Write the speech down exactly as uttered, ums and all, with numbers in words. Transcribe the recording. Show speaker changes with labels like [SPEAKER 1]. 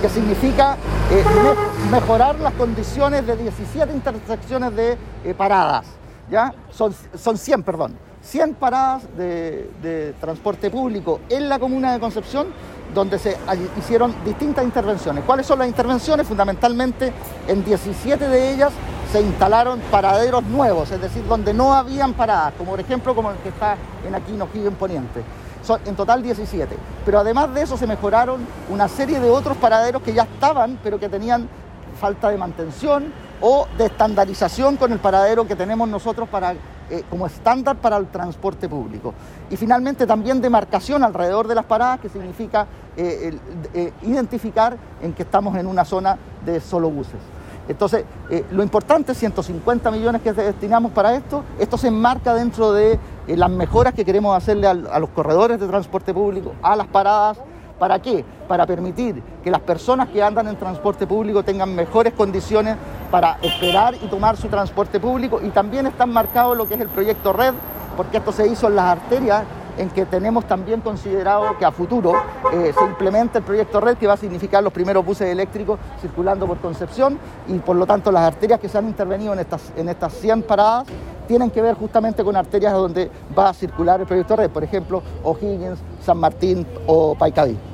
[SPEAKER 1] que significa eh, me, mejorar las condiciones de diecisiete intersecciones de eh, paradas, ¿ya? Son, son cien, perdón, cien paradas de, de transporte público en la comuna de Concepción, donde se hicieron distintas intervenciones. ¿Cuáles son las intervenciones? Fundamentalmente, en diecisiete de ellas se instalaron paraderos nuevos, es decir, donde no habían paradas, como por ejemplo como el que está en aquí en O'Higgins Poniente. Son en total diecisiete. Pero además de eso se mejoraron una serie de otros paraderos que ya estaban, pero que tenían falta de mantención o de estandarización con el paradero que tenemos nosotros para Eh, como estándar para el transporte público. Y finalmente también demarcación alrededor de las paradas, que significa eh, el, eh, identificar en que estamos en una zona de solo buses. Entonces, eh, lo importante, ciento cincuenta millones que destinamos para esto, esto se enmarca dentro de eh, las mejoras que queremos hacerle a, a los corredores de transporte público, a las paradas. ¿Para qué? Para permitir que las personas que andan en transporte público tengan mejores condiciones para esperar y tomar su transporte público, y también está marcado lo que es el proyecto Red, porque esto se hizo en las arterias en que tenemos también considerado que a futuro eh, se implemente el proyecto Red, que va a significar los primeros buses eléctricos circulando por Concepción, y por lo tanto las arterias que se han intervenido en estas, en estas cien paradas tienen que ver justamente con arterias donde va a circular el proyecto Red, por ejemplo, O'Higgins, San Martín o Paicaví.